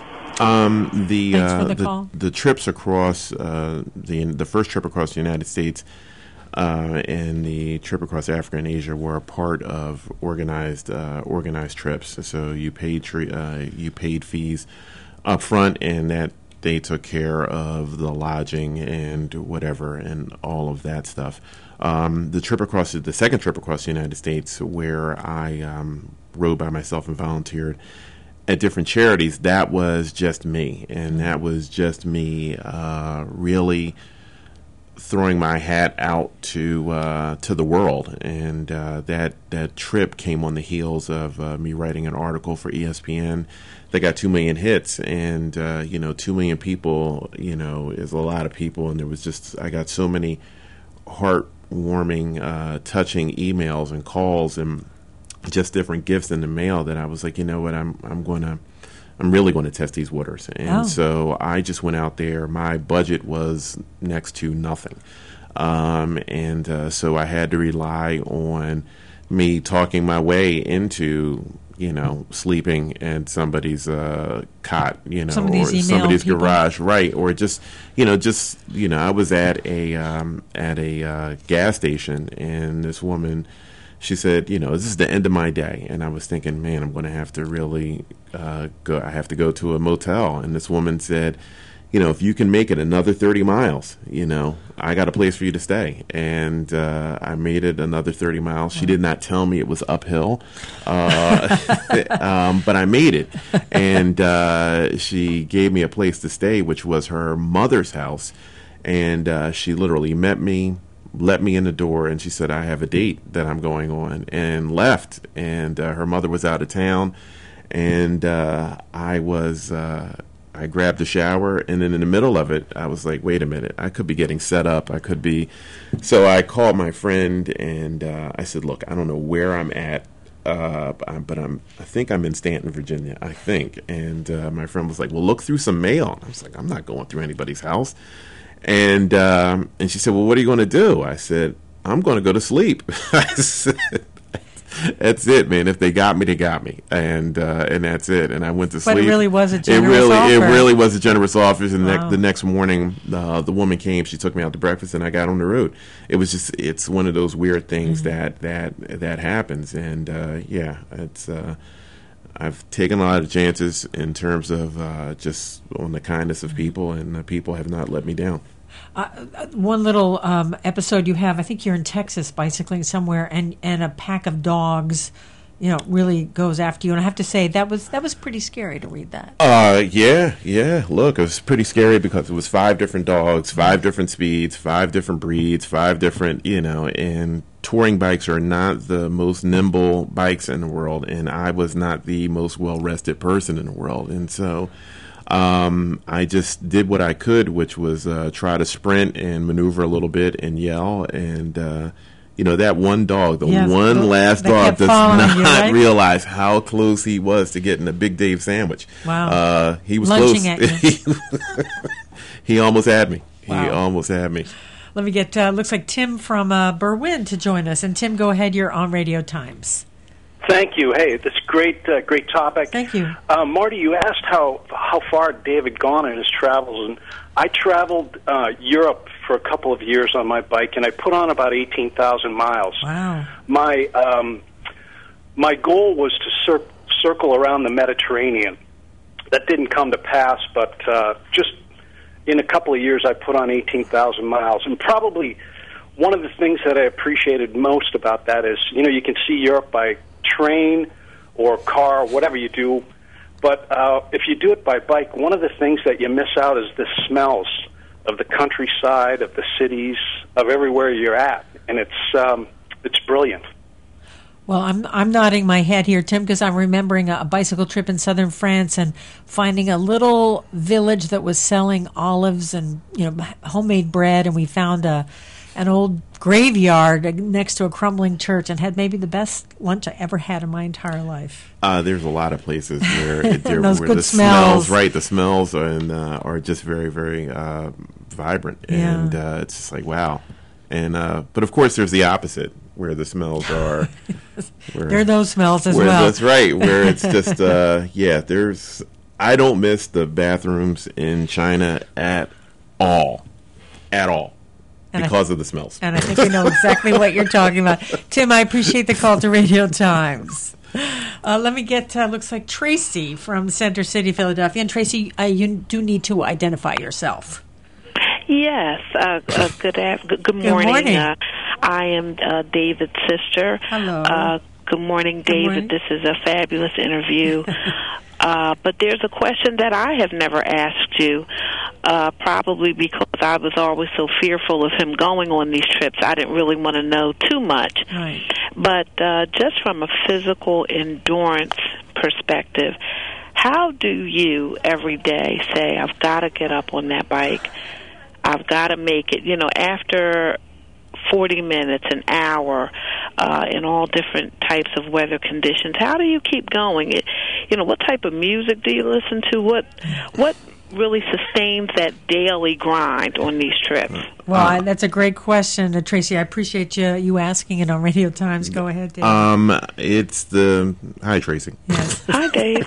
Um, the, Thanks uh, for the the, call. the trips across uh, the the first trip across the United States uh, and the trip across Africa and Asia were a part of organized uh, organized trips. So you paid tre- uh, you paid fees up front, and that they took care of the lodging and whatever and all of that stuff. Um, the trip across the second trip across the United States, where I um, rode by myself and volunteered at different charities, that was just me, and that was just me uh, really throwing my hat out to uh, to the world. And uh, that that trip came on the heels of uh, me writing an article for E S P N that got two million hits, and uh, you know, two million people, you know, is a lot of people. And there was just, I got so many heartwarming, uh, touching emails and calls and just different gifts in the mail that I was like, you know what, I'm I'm going to. I'm really going to test these waters. And Oh. so I just went out there. My budget was next to nothing. Um, and uh, so I had to rely on me talking my way into, you know, sleeping in somebody's uh, cot, you know, Some of these or email somebody's people. garage, right? Or just, you know, just, you know, I was at a um, at a uh, gas station, and this woman, she said, you know, this is the end of my day. And I was thinking, man, I'm going to have to really uh, go. I have to go to a motel. And this woman said, you know, if you can make it another thirty miles, you know, I got a place for you to stay. And uh, I made it another thirty miles. She did not tell me it was uphill, uh, um, but I made it. And uh, she gave me a place to stay, which was her mother's house. And uh, she literally met me, let me in the door, and she said, I have a date that I'm going on, and left. And uh, her mother was out of town, and uh, I was... Uh, I grabbed a shower, and then in the middle of it, I was like, wait a minute, I could be getting set up. I could be. So I called my friend, and uh, I said, look, I don't know where I'm at, uh, but I'm, I think I'm in Stanton, Virginia, I think. And uh, my friend was like, well, look through some mail. And I was like, I'm not going through anybody's house. And, um, and she said, well, what are you going to do? I said, I'm going to go to sleep. I said, that's it, man. If they got me, they got me, and uh, and that's it. And I went to sleep. But it really was a generous it really, offer. It really was a generous offer. And wow. ne- the next morning, uh, the woman came. She took me out to breakfast, and I got on the road. It was just, it's one of those weird things mm-hmm. that that that happens. And uh, yeah, it's. Uh, I've taken a lot of chances in terms of uh, just on the kindness of people, and uh, people have not let me down. Uh, one little um, episode you have, I think you're in Texas bicycling somewhere, and, and a pack of dogs, you know, really goes after you. And I have to say, that was that was pretty scary to read that. Uh, yeah, yeah. Look, it was pretty scary because it was five different dogs, five different speeds, five different breeds, five different, you know, and touring bikes are not the most nimble bikes in the world, and I was not the most well-rested person in the world. And so... Um, I just did what I could, which was uh, try to sprint and maneuver a little bit and yell. And, uh, you know, that one dog, the yes, one the, last dog does not you, right? realize how close he was to getting a Big Dave sandwich. Wow. Uh, he was Lunging close. At you. He almost had me. Wow. He almost had me. Let me get, uh, looks like Tim from uh, Berwyn to join us. And Tim, go ahead. You're on Radio Times. Thank you. Hey, this great, uh, great topic. Thank you, uh, Marty. You asked how how far David gone in his travels, and I traveled uh, Europe for a couple of years on my bike, and I put on about eighteen thousand miles. Wow. My um, my goal was to cir- circle around the Mediterranean. That didn't come to pass, but uh, just in a couple of years, I put on eighteen thousand miles, and probably one of the things that I appreciated most about that is, you know, you can see Europe by train or car, whatever you do, but uh, if you do it by bike, one of the things that you miss out is the smells of the countryside, of the cities, of everywhere you're at, and it's um, it's brilliant. Well, I'm I'm nodding my head here, Tim, because I'm remembering a, a bicycle trip in southern France and finding a little village that was selling olives and, you know, homemade bread, and we found a an old graveyard next to a crumbling church and had maybe the best lunch I ever had in my entire life. Uh, there's a lot of places where, it, there, Those where good the smells. smells, right, the smells are, and, uh, are just very, very uh, vibrant. Yeah. And uh, it's just like, wow. And uh, but, of course, there's the opposite, where the smells are. where, there are those smells as where, well. That's right, where it's just, uh, yeah, there's, I don't miss the bathrooms in China at all. At all. And because I, of the smells. And I think we know exactly what you're talking about. Tim, I appreciate the call to Radio Times. Uh, let me get, uh, looks like Tracy from Center City, Philadelphia. And Tracy, uh, you do need to identify yourself. Yes. Uh, uh, good, af- good, good morning. Good morning. Uh, I am uh, David's sister. Hello. Uh, good morning, David. Good morning. This is a fabulous interview. Uh, but there's a question that I have never asked you, uh, probably because I was always so fearful of him going on these trips. I didn't really want to know too much. Right. But uh, just from a physical endurance perspective, how do you every day say, I've got to get up on that bike, I've got to make it, you know, after forty minutes, an hour, uh, in all different types of weather conditions. How do you keep going? It, you know, what type of music do you listen to? What what really sustains that daily grind on these trips? Well, I, that's a great question, uh, Tracy. I appreciate you you asking it on Radio Times. Go ahead, Dave. Um, it's the hi, Tracy. Yes. Hi, Dave.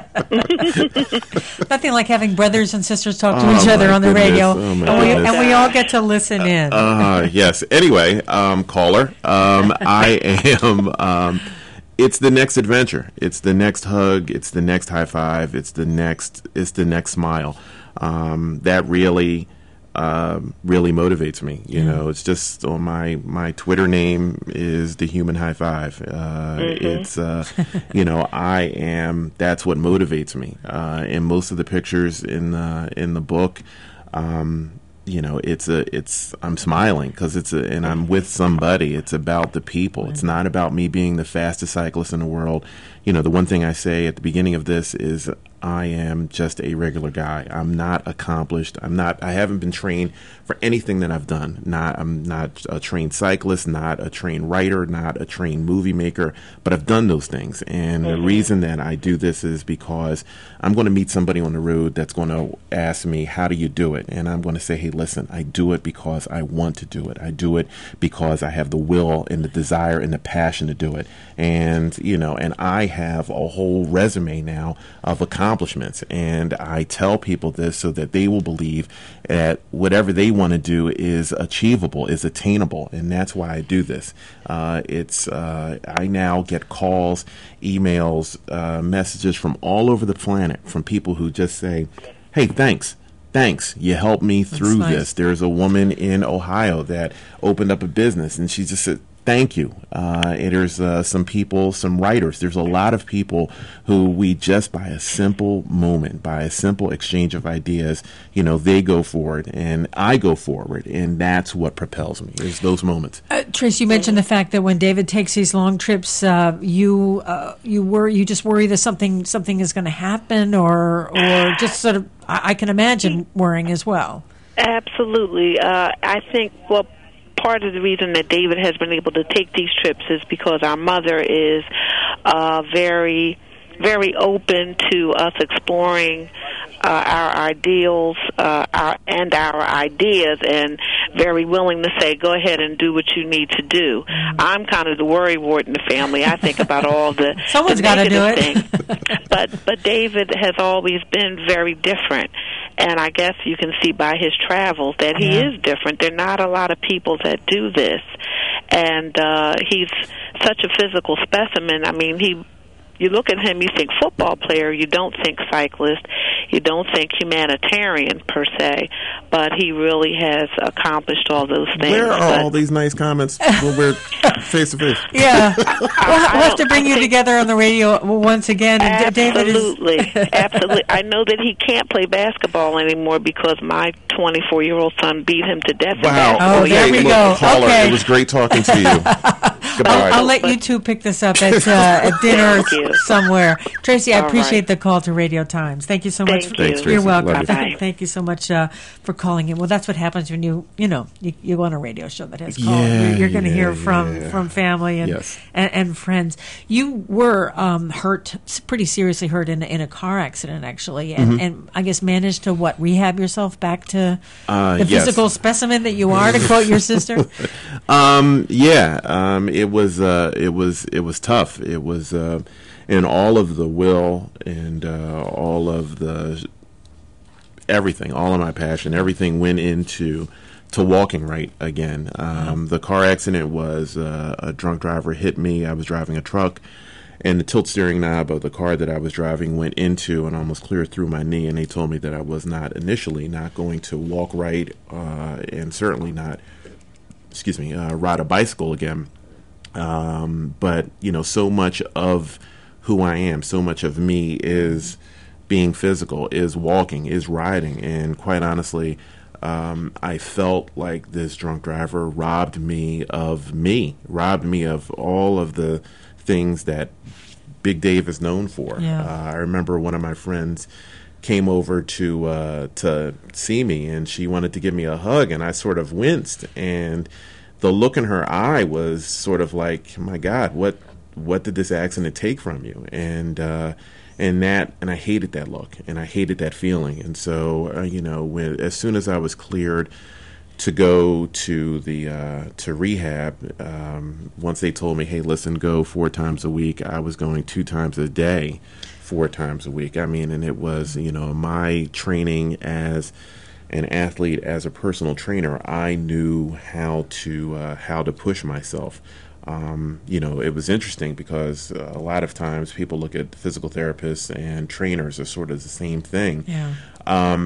Nothing like having brothers and sisters talk to Oh, each other my on the goodness. radio, Oh, my and, we, goodness. and we all get to listen in. Uh, yes. Anyway, um, caller, um, I am. Um, it's the next adventure. It's the next hug. It's the next high five. It's the next. It's the next smile. um, that really. Um, really motivates me. You Mm-hmm. know, it's just on my my Twitter name is the Human High Five. Uh, Mm-hmm. It's uh, you know, I am. That's what motivates me. Uh, and most of the pictures in the in the book, um, you know, it's a it's I'm smiling because it's a and I'm with somebody. It's about the people. It's not about me being the fastest cyclist in the world. You know, the one thing I say at the beginning of this is I am just a regular guy. I'm not accomplished. I'm not. I haven't been trained for anything that I've done. Not. I'm not a trained cyclist. Not a trained writer. Not a trained movie maker. But I've done those things. And the reason that I do this is because I'm going to meet somebody on the road that's going to ask me, "How do you do it?" And I'm going to say, "Hey, listen. I do it because I want to do it. I do it because I have the will and the desire and the passion to do it." And you know, and I have a whole resume now of accomplishments. accomplishments. And I tell people this so that they will believe that whatever they want to do is achievable, is attainable. And that's why I do this. Uh, it's uh, I now get calls, emails, uh, messages from all over the planet from people who just say, hey, thanks. Thanks. You helped me through nice. this. There's a woman in Ohio that opened up a business, and she just said, thank you. Uh, and there's uh, some people, some writers. There's a lot of people who we just by a simple moment, by a simple exchange of ideas, you know, they go forward and I go forward. And that's what propels me, is those moments. Uh, Trace, you mentioned the fact that when David takes these long trips, uh, you uh, you worry, you just worry that something something is going to happen, or or just sort of. I, I can imagine worrying as well. Absolutely, uh, I think well. Part of the reason that David has been able to take these trips is because our mother is uh, very, very open to us exploring uh, our ideals uh, our, and our ideas, and very willing to say, go ahead and do what you need to do. Mm-hmm. I'm kind of the worrywart in the family. I think about all the Someone's got to do it. things. but, but David has always been very different. And I guess you can see by his travels that he yeah. is different. There are not a lot of people that do this. And uh, he's such a physical specimen. I mean, he. You look at him, you think football player, you don't think cyclist, you don't think humanitarian per se, but he really has accomplished all those things. Where are but all these nice comments when we're face to face? Yeah. We'll, we'll have to bring you together on the radio once again. And Absolutely. David is Absolutely. I know that he can't play basketball anymore because my twenty-four-year-old son beat him to death. Wow. In basketball. Oh, there Okay, we look, go. caller, Okay. it was great talking to you. Goodbye. I'll, I'll let you two pick this up at, uh, at dinner somewhere. Tracy, I All appreciate right. the call to Radio Times. Thank you so Thank much. you. Thanks, Tracy. You're welcome. Love you. Bye. Thank you so much uh, for calling in. Well, that's what happens when you, you know, you, you go on a radio show that has calls. Yeah, you're you're going to yeah, hear from, yeah. from family and, Yes. and and friends. You were um, hurt, pretty seriously hurt in, in a car accident, actually, and, Mm-hmm. and I guess managed to, what, rehab yourself back to Uh, the yes. physical specimen that you are, to quote your sister? Um, yeah, um, it was, uh, it was, it was tough. It was, uh, in all of the will and, uh, all of the, everything, all of my passion, everything went into, to walking right again. Um, the car accident was, uh, a drunk driver hit me. I was driving a truck, and the tilt steering knob of the car that I was driving went into and almost clear through my knee. And they told me that I was not initially not going to walk right, uh, and certainly not, excuse me, uh, ride a bicycle again. Um, but, you know, so much of who I am, so much of me is being physical, is walking, is riding. And quite honestly, um, I felt like this drunk driver robbed me of me, robbed me of all of the things that Big Dave is known for. Yeah. Uh, I remember one of my friends came over to uh, to see me, and she wanted to give me a hug, and I sort of winced, and the look in her eye was sort of like, my God, what what did this accident take from you? And uh, and that, and I hated that look, and I hated that feeling. And so, uh, you know, when as soon as I was cleared to go to the uh, to rehab, um, once they told me, hey, listen, go four times a week, I was going two times a day, four times a week. I mean, and it was, you know, my training as an athlete, as a personal trainer, I knew how to uh, how to push myself. Um, you know, it was interesting because uh, a lot of times people look at physical therapists and trainers as sort of the same thing. Yeah. Um,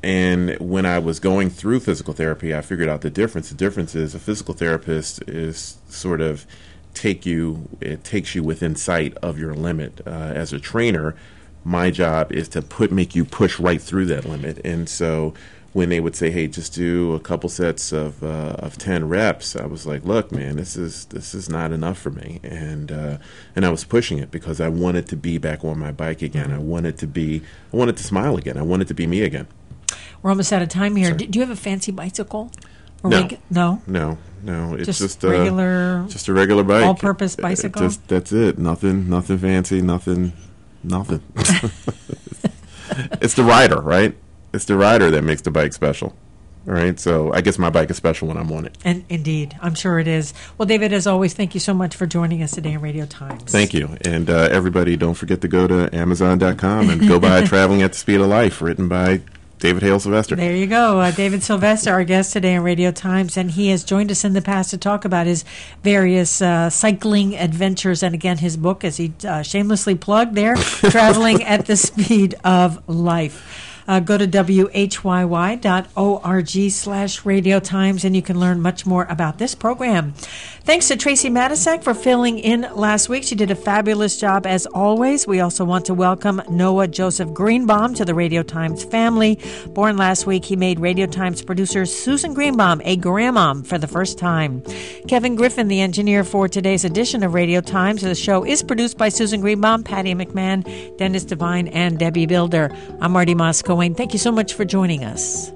And when I was going through physical therapy, I figured out the difference. The difference is a physical therapist is sort of take you, it takes you within sight of your limit. Uh, as a trainer, my job is to put make you push right through that limit. And so when they would say, "Hey, just do a couple sets of uh, of ten reps," I was like, "Look, man, this is this is not enough for me." And uh, and I was pushing it because I wanted to be back on my bike again. I wanted to be, I wanted to smile again. I wanted to be me again. We're almost out of time here. Do, do you have a fancy bicycle? Or No. reg- no. No, no, it's Just just, a regular- just a regular bike, all-purpose It- it bicycle? just that's it. Nothing, nothing fancy. Nothing, nothing. It's the rider, right? It's the rider that makes the bike special, right? So I guess my bike is special when I'm on it. And indeed, I'm sure it is. Well, David, as always, thank you so much for joining us today on Radio Times. Thank you, and uh, everybody, don't forget to go to Amazon dot com and go buy "Traveling at the Speed of Life," written by David Hale Sylvester. There you go. Uh, David Sylvester, our guest today on Radio Times, and he has joined us in the past to talk about his various uh, cycling adventures. And again, his book, as he uh, shamelessly plugged there, Traveling at the Speed of Life. Uh, go to W H Y Y dot org slash Radio Times, and you can learn much more about this program. Thanks to Tracy Matisak for filling in last week. She did a fabulous job as always. We also want to welcome Noah Joseph Greenbaum to the Radio Times family. Born last week, he made Radio Times producer Susan Greenbaum a grandmom for the first time. Kevin Griffin, the engineer for today's edition of Radio Times. The show is produced by Susan Greenbaum, Patty McMahon, Dennis Devine, and Debbie Builder. I'm Marty Moscow. Thank you so much for joining us.